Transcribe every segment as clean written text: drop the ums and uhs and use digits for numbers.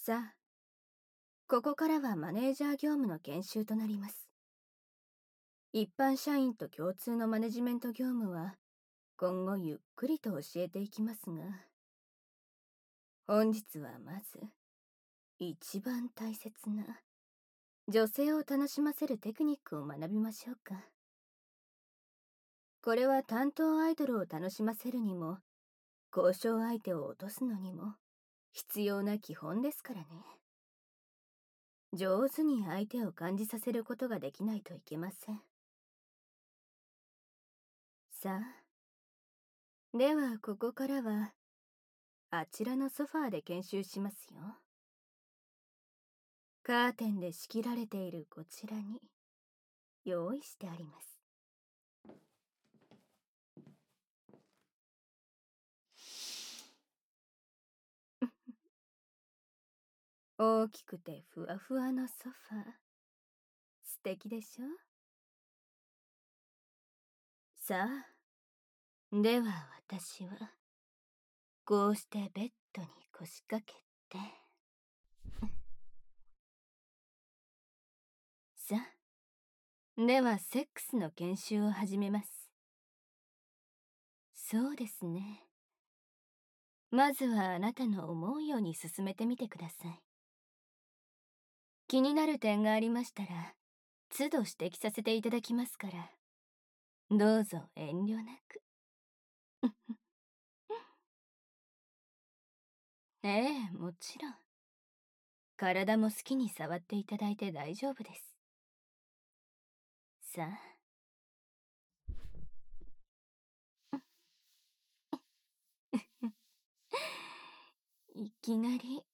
さあ、ここからはマネージャー業務の研修となります。一般社員と共通のマネジメント業務は、今後ゆっくりと教えていきますが、本日はまず、一番大切な、女性を楽しませるテクニックを学びましょうか。これは担当アイドルを楽しませるにも、交渉相手を落とすのにも、必要な基本ですからね。上手に相手を感じさせることができないといけません。さあ、ではここからは、あちらのソファーで研修しますよ。カーテンで仕切られているこちらに、用意してあります。大きくてふわふわのソファー。素敵でしょ？さあ、では私は、こうしてベッドに腰掛けて。さあ、ではセックスの研修を始めます。そうですね。まずはあなたの思うように進めてみてください。気になる点がありましたら、都度指摘させていただきますから、どうぞ遠慮なく。ええ、もちろん。体も好きに触っていただいて大丈夫です。さあ。いきなり、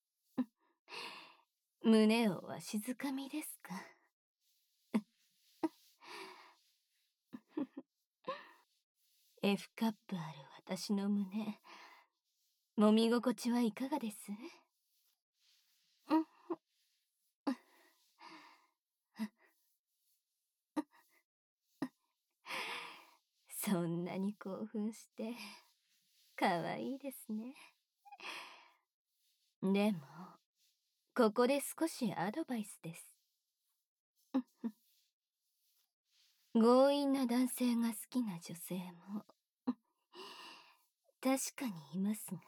胸をわしづかみですか。F カップある私の胸、揉み心地はいかがです？そんなに興奮して、かわいいですね。でも、ここで少しアドバイスです。強引な男性が好きな女性も、確かにいますが、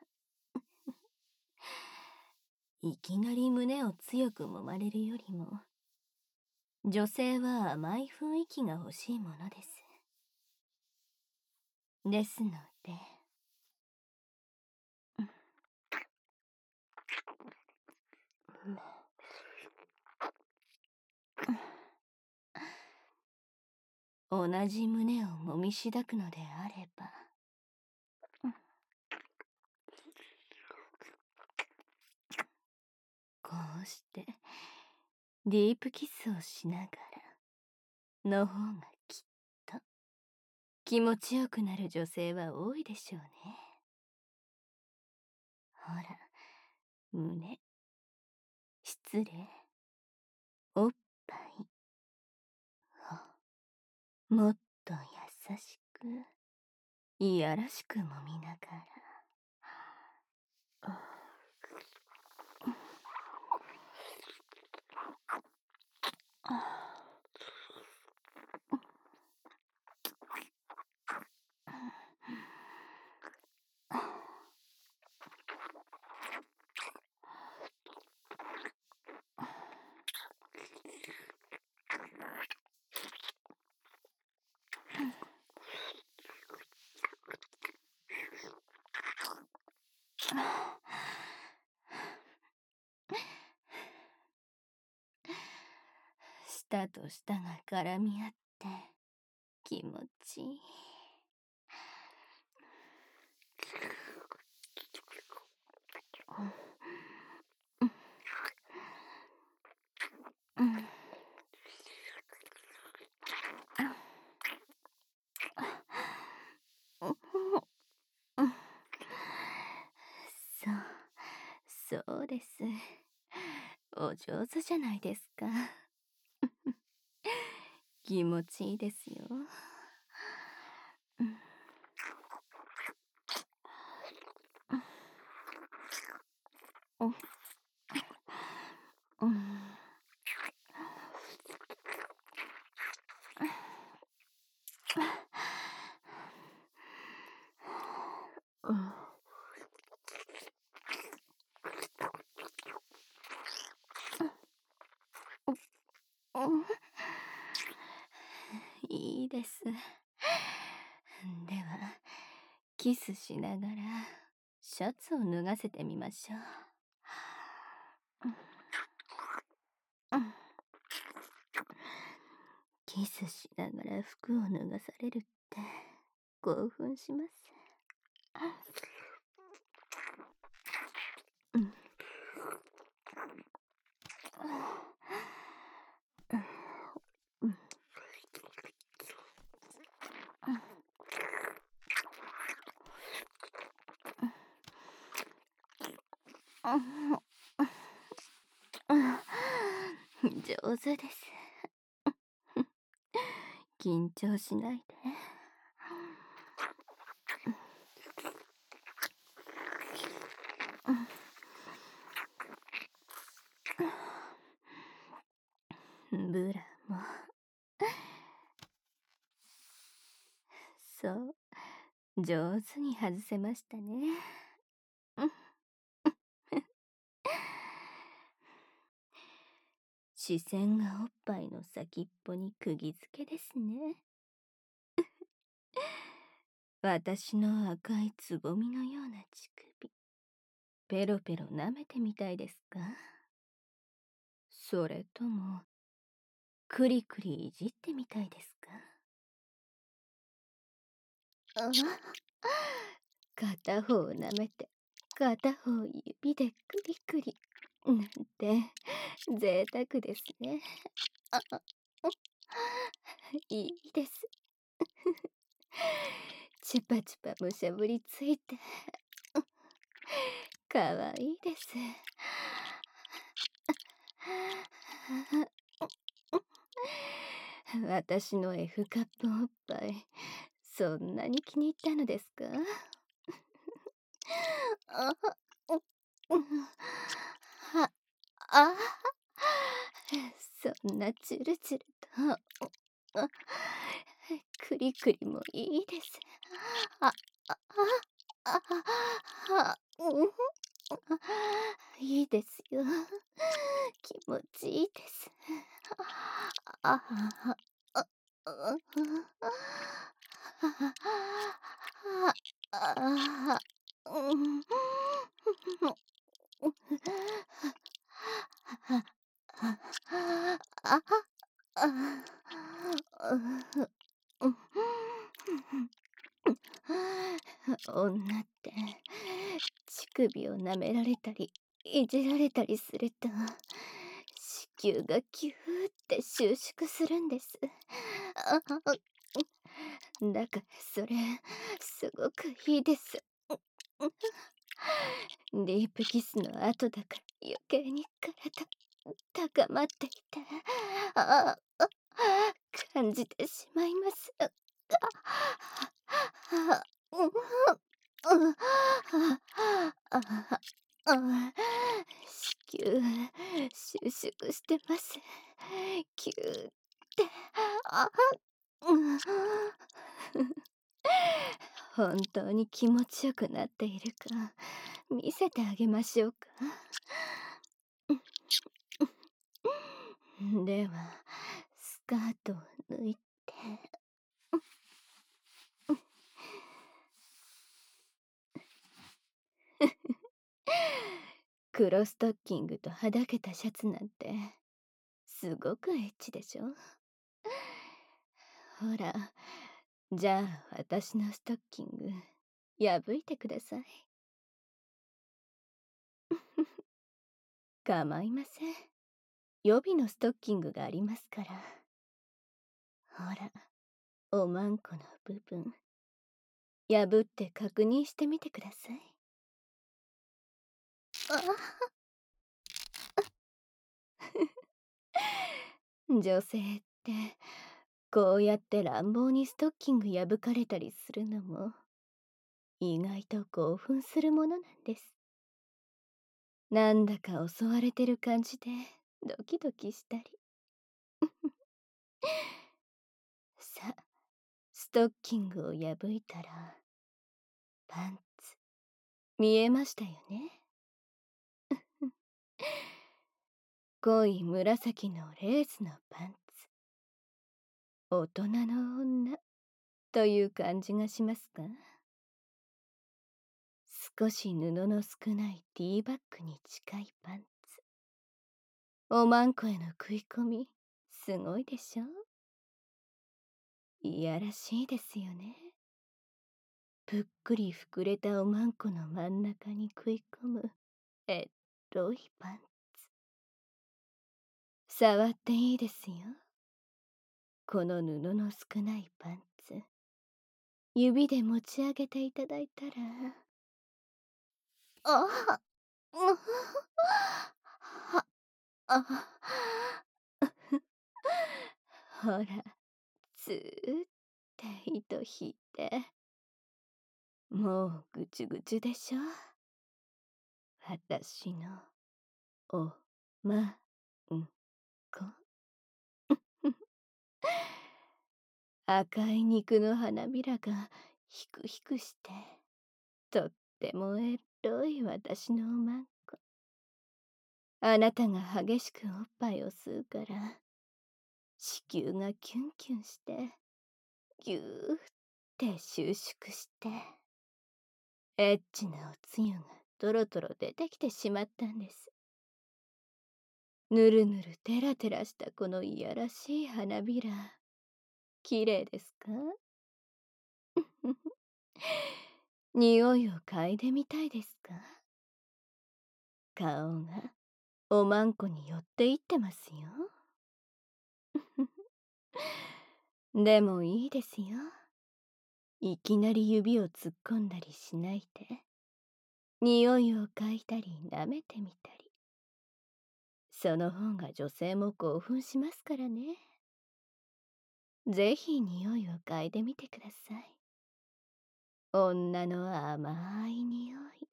いきなり胸を強く揉まれるよりも、女性は甘い雰囲気が欲しいものです。ですので、同じ胸を揉みしだくのであれば、こうしてディープキスをしながらの方がきっと気持ちよくなる女性は多いでしょうね。ほら、胸、失礼、おっぱいをもっと優しく、いやらしく揉みながら。舌と舌が絡み合って気持ちいい。そうです。お上手じゃないですか。気持ちいいですよ。 いいです。では、キスしながらシャツを脱がせてみましょう。キスしながら服を脱がされるって興奮します。上手です。緊張しないで。ブラも。そう、上手に外せましたね。視線がおっぱいの先っぽに釘付けですね。私の赤いつぼみのような乳首、ペロペロ舐めてみたいですか？それとも、クリクリいじってみたいですか？片方を舐めて、片方指でクリクリ、なんて、贅沢ですね。いいです。チュパチュパむしゃぶりついて、かわいいです。私の F カップおっぱい、そんなに気に入ったのですか？は、あ、そんなチュルチュルと、クリクリもいいです。あ、あ、あ、あ、いいですよ。気持ちいいです。あ、あ、うん。女って乳首を舐められたりいじられたりすると子宮がキューって収縮するんです。だからそれすごくいいです。ディープキスの後だから余計に体高まっていて感じてしまいます。子宮収縮してます。キューって本当に気持ちよくなっているか見せてあげましょうか。ではスカートを脱いて黒ストッキングとはだけたシャツなんてすごくエッチでしょ。ほら、じゃあ私のストッキング破いてください。構いません。予備のストッキングがありますから。ほら、おまんこの部分破って確認してみてください。女性ってこうやって乱暴にストッキング破かれたりするのも意外と興奮するものなんです。なんだか襲われてる感じでドキドキしたり。さ、ストッキングを破いたらパンツ見えましたよね。 濃い紫のレースのパンツ。大人の女という感じがしますか？少し布の少ないティーバッグに近いパンツ。おまんこへの食い込み、すごいでしょ？いやらしいですよね。ぷっくり膨れたおまんこの真ん中に食い込むエロいパンツ。触っていいですよ。この布の少ないパンツ。指で持ち上げていただいたら、あは、あ、ほら、ずーって糸引いて。もうぐちゅぐちゅでしょ。私のおまんこ。赤い肉の花びらがひくひくして、とってもエロい私のおまんこ。あなたが激しくおっぱいを吸うから、子宮がキュンキュンして、ぎゅーって収縮して、エッチなおつゆがトロトロ出てきてしまったんです。ぬるぬるテラテラしたこのいやらしい花びら、きれいですか？匂いを嗅いでみたいですか？顔がおまんこに寄っていってますよ。でもいいですよ。いきなり指を突っ込んだりしないで、匂いを嗅いだり舐めてみたり。その方が女性も興奮しますからね。ぜひ匂いを嗅いでみてください。女の甘い匂い。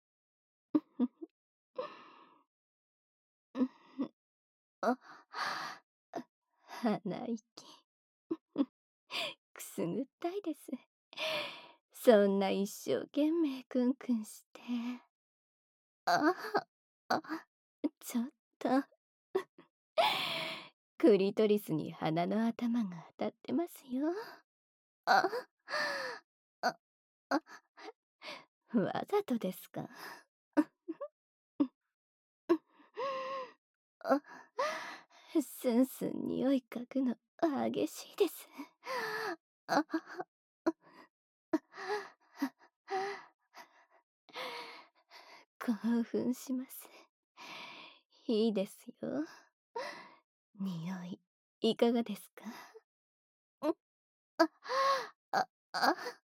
あ、鼻息。くすぐったいです。そんな一生懸命クンクンして。あ、あ、ちょっと。クリトリスに鼻の頭が当たってますよ。あ、あ、あ、わざとですか？あ、スンスン匂い嗅ぐの激しいです。あ、興奮します。いいですよ。匂い、いかがですか？ん、あ、あ、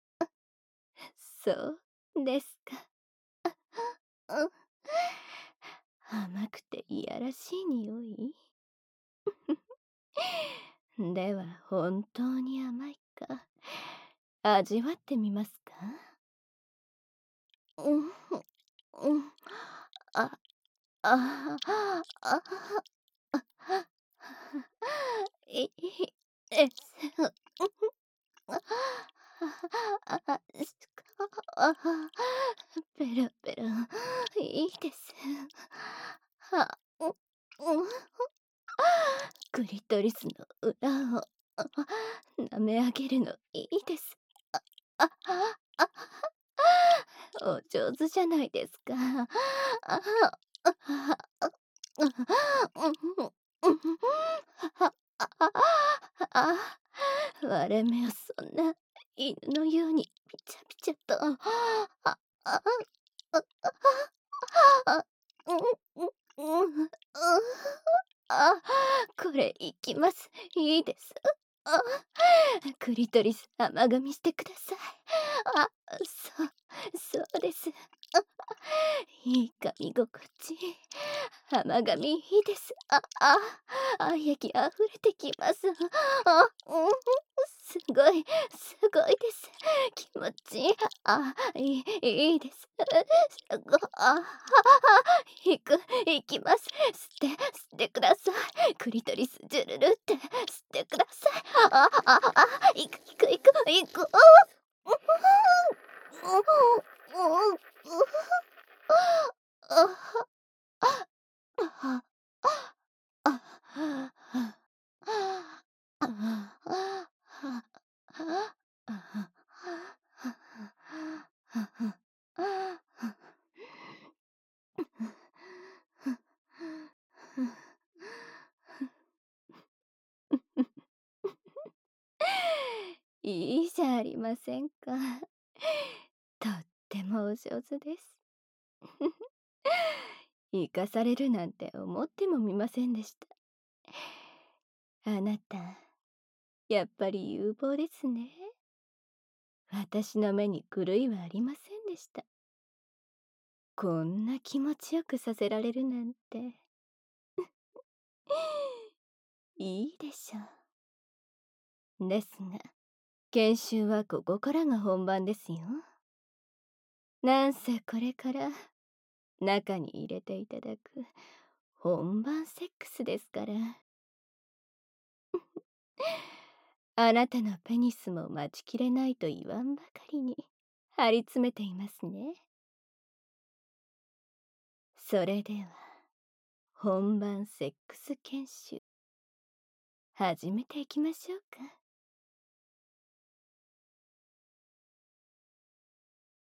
そうですか。うん、甘くていやらしい匂い。では本当に甘いか味わってみますか？うん、うん、あ、あ、あ、いいです。あ、あ、あ、ペロペロ、いいです。は、うん、クリトリスの裏を舐め上げるのいいです。あ、あ、お上手じゃないですか。あ、割れ目をそんな犬のようにピチャピチャと。あ、あ、あ、あ、これいきます。いいです。あ、クリトリス甘噛みしてください。あ、そうです。いい噛み心地。甘噛みいいです。愛液あふれてきます。すごい、すごいです。気持ちいい。いいです。いきます。吸ってください。クリトリスジュルルって吸ってください。いく。あ、 ませんか。とってもお上手です。生かされるなんて思ってもみませんでした。あなた、やっぱり有望ですね。私の目に狂いはありませんでした。こんな気持ちよくさせられるなんて。いいでしょう。ですが、研修はここからが本番ですよ。なんせこれから中に入れていただく本番セックスですから。あなたのペニスも待ちきれないと言わんばかりに張り詰めていますね。それでは本番セックス研修始めていきましょうか。